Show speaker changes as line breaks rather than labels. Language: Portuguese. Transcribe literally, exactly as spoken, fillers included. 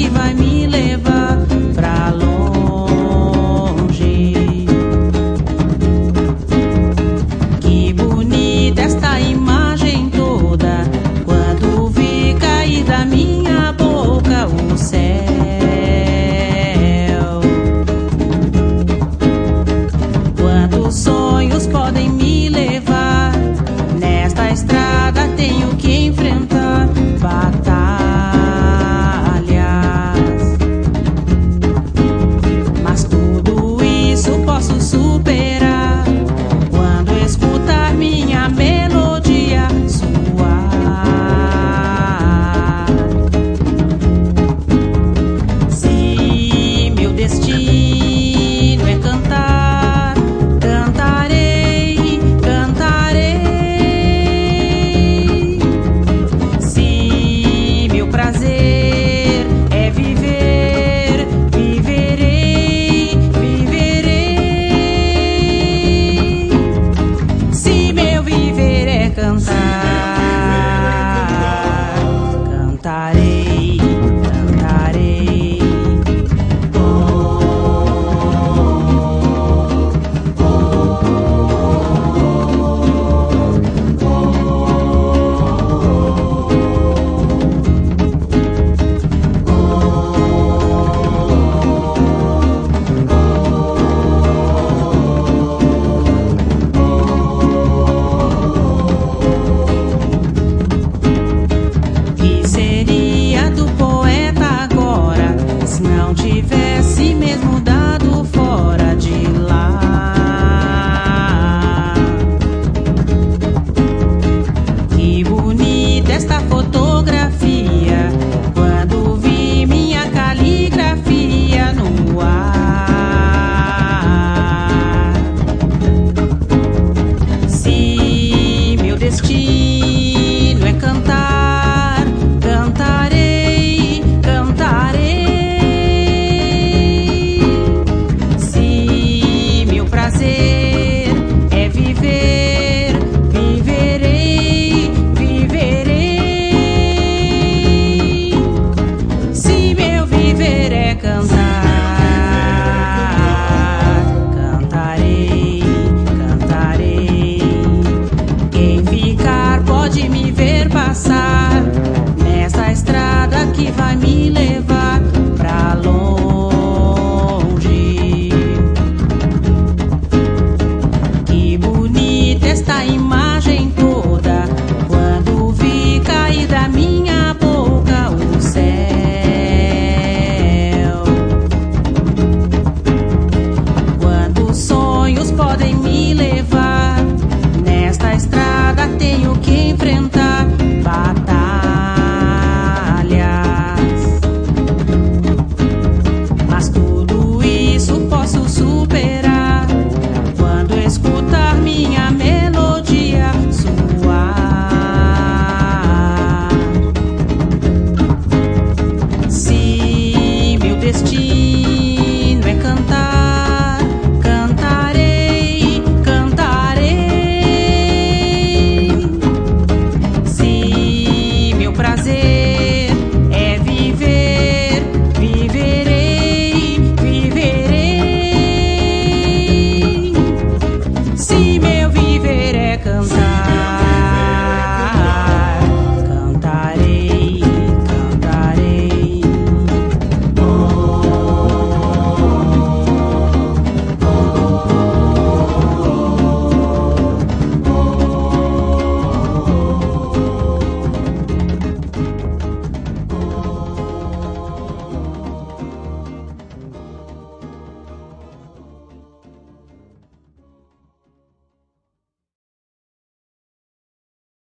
que vai me levar pra longe. Que bonita esta imagem toda, quando vi cair da minha boca o céu. Quantos sonhos podem me levar? Nesta estrada tenho que enfrentar batalhas, mas tudo isso posso superar quando escutar minha melodia soar. Se meu destino é cantar, cantarei, cantarei. Se meu prazer é viver, viverei, viverei. Se meu viver é cantar, cantarei, cantarei. Que seria do poeta agora se não tivesse mesmo dado fora de lá? Que bonita esta fotografia, quando vi minha caligrafia no ar. Se meu destino é cantar, cantarei, cantarei. Se meu prazer é viver, viverei, viverei. Se meu viver é cantar, cantarei, cantarei. Quem ficar pode me ver passar nessa estrada que vai